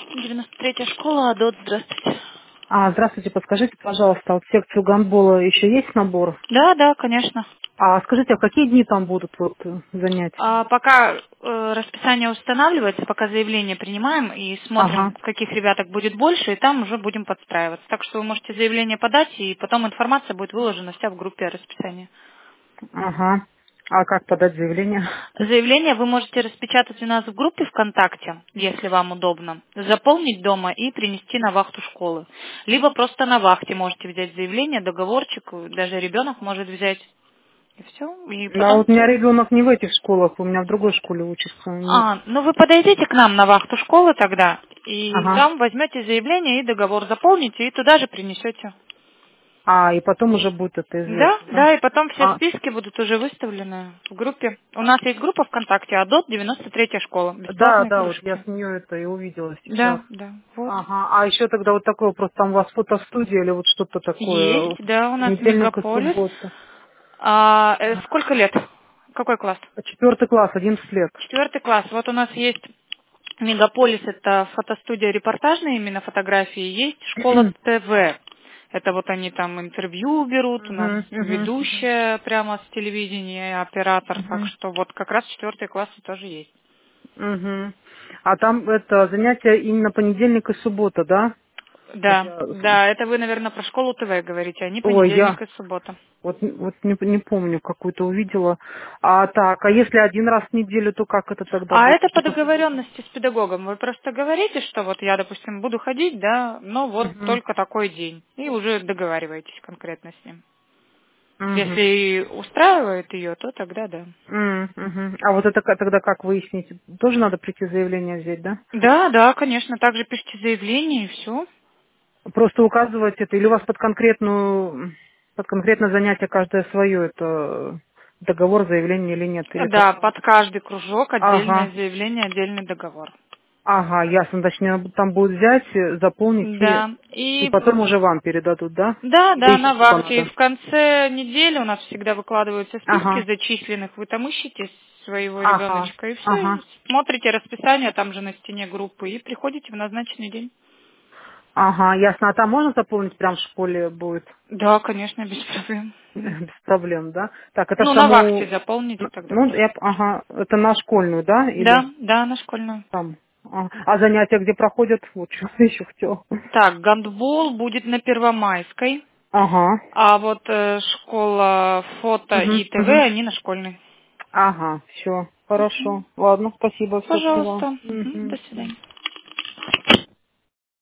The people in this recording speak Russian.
93-я школа, АДОТ, здравствуйте. Здравствуйте, подскажите, пожалуйста, вот в секцию гандбола еще есть набор? Да, да, конечно. Скажите, а какие дни там будут занятия? Пока расписание устанавливается, пока заявление принимаем и смотрим, Ага, каких ребяток будет больше, и там уже будем подстраиваться. Так что вы можете заявление подать, и потом информация будет выложена вся в группе расписания. ага. А как подать заявление? Заявление вы можете распечатать у нас в группе ВКонтакте, если вам удобно, заполнить дома и принести на вахту школы. Либо просто на вахте можете взять заявление, договорчик, даже ребенок может взять. И все. И Да, потом вот у меня все. ребенок не в этих школах, у меня в другой школе учится. Ну вы подойдите к нам на вахту школы тогда, и Ага. там возьмете заявление и договор заполните, и туда же принесете. И потом уже будет это Да, известно, да? да, и потом все А, списки будут уже выставлены в группе. У нас есть группа ВКонтакте АДОТ 93-я школа. да, Бесплатные да, вот я кружки. с нее это и увидела сейчас. Да, да, вот. Ага. А еще тогда вот такой вопрос, там у вас фотостудия или вот что-то такое, Есть, да, у в нас понедельник и мегаполис. суббота. Сколько лет? Какой класс? 4 класс, 11 лет. 4 класс. Вот у нас есть Мегаполис, это фотостудия репортажная, именно фотографии. Есть школа ТВ. Это вот они там интервью берут, у нас Мгм, мгм, ведущая прямо с телевидения, оператор. Так мгм, что вот как раз 4 классы тоже есть. мгм. А там это занятие именно понедельник и суббота, да? Вот Да, я, да, это вы, наверное, про школу ТВ говорите, а не ой, понедельник и суббота. вот не помню, какую-то увидела. А если один раз в неделю, то как это тогда А будет? это по Что-то суббота? договоренности с педагогом. Вы просто говорите, что вот я, допустим, буду ходить, да, но вот Мгм, только такой день. И уже договариваетесь конкретно с ним. мгм, Если устраивает ее, то тогда да. мгм. А вот это тогда как выяснить? Тоже надо прийти заявление взять, да? Да, да, конечно, также пишите заявление и все. Просто указывать это, или у вас под конкретное занятие каждое свое, это договор, заявление или нет, или как? Да, под каждый кружок отдельное Ага, заявление, отдельный договор. ага, ясно, точнее, там будут взять, заполнить Да, и и потом уже вам передадут, да? да, Или да, еще на что-то вахте. И надо? в конце недели у нас всегда выкладываются списки Ага, зачисленных. Вы там ищете своего ага, ребеночка и все. ага, Смотрите расписание там же на стене группы и приходите в назначенный день. ага, ясно. А там можно заполнить прям в школе будет? Да, конечно, без проблем. Без проблем, да? Так, это Ну, на вахте саму, заполните тогда ну, просто. ага, это на школьную, да, или Да, да, на школьную. там? А занятия где проходят? Вот что еще хотел. Так, гандбол будет на Первомайской, Ага. а вот школа фото Угу, и ТВ, угу. они на школьной. Ага, все, хорошо. Ладно, спасибо, все поняла. Пожалуйста. До Угу. свидания.